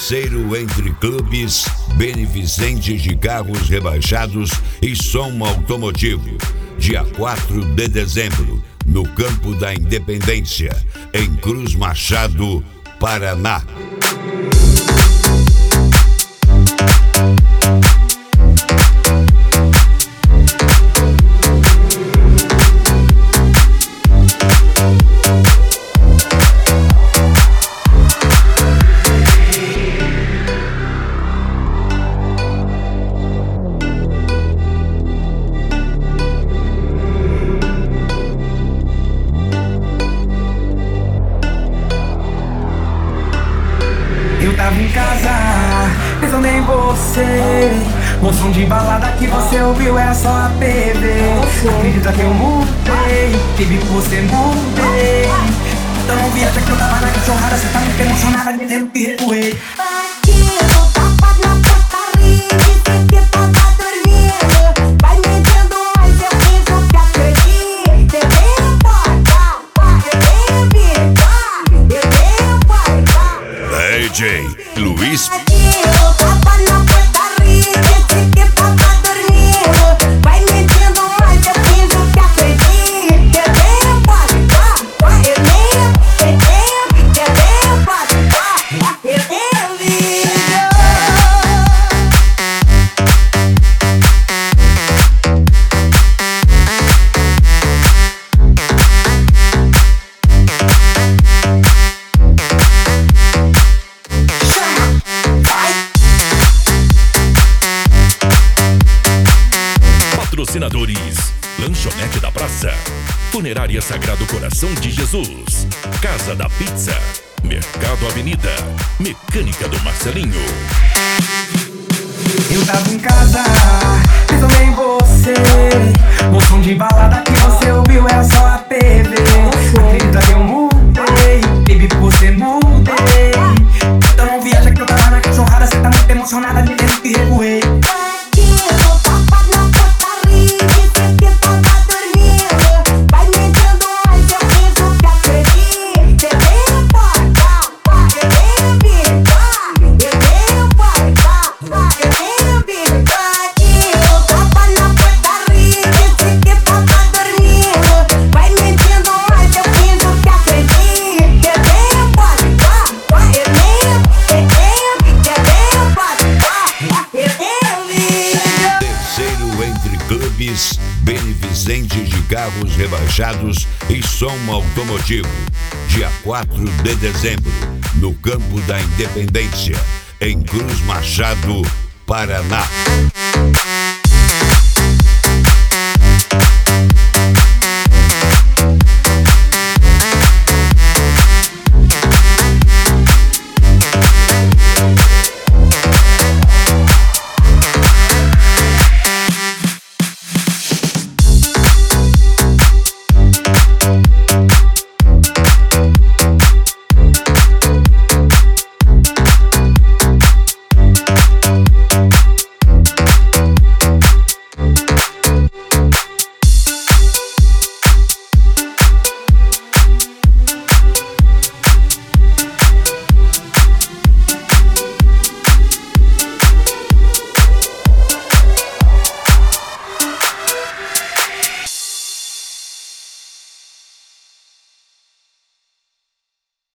Terceiro entre clubes, beneficentes de carros rebaixados e som automotivo. Dia 4 de dezembro, no Campo da Independência, em Cruz Machado, Paraná. Eu tava em casa, pensando em você. O som de balada que você ouviu era só a PV. Acredita que eu mudei, baby, você mudei. Então não viaja que eu tava na cachorrada. Cê tá muito emocionada, me dentro que recuei. Aqui eu tô tapado na portaria. Disse que tava dormindo. Vai me dando mais, eu finjo que acredito. Eu tenho porta, eu tenho vida. Eu tenho porta. DJ Luiz. Aqui eu tava na portaria. Disse que tava dormindo. Vai me dando mais, eu finjo que acredito. Eu tenho porta, eu tenho porta. Eu tenho vida. Patrocinadores: Lanchonete da Praça, Funerária Sagrado Coração de Jesus, Casa da Pizza, Mercado Avenida, Mecânica do Marcelinho. Eu tava em casa, pensando em você. O som de balada que você ouviu era só a PV. Acredita que eu mudei, baby, você mudei. Então não viaja que eu tava na cachorrada. Cê tá muito emocionada, me dentro que recuei. Aqui eu tô tapado na portaria. Disse que tava dormindo. Vai me dando mais, eu finjo que acredito. Eu tenho porta, eu tenho vida. Eu tenho porta, eu tenho vida. Aqui eu tava na portaria. Disse que tava dormindo. Vai me dando mais, eu finjo que acredito. Eu tenho porta, eu tenho porta. Eu tenho vida. Terceiro entre clubes, beneficentes de carros rebaixados e som automotivo. Dia 4 de dezembro, no Campo da Independência, em Cruz Machado, Paraná.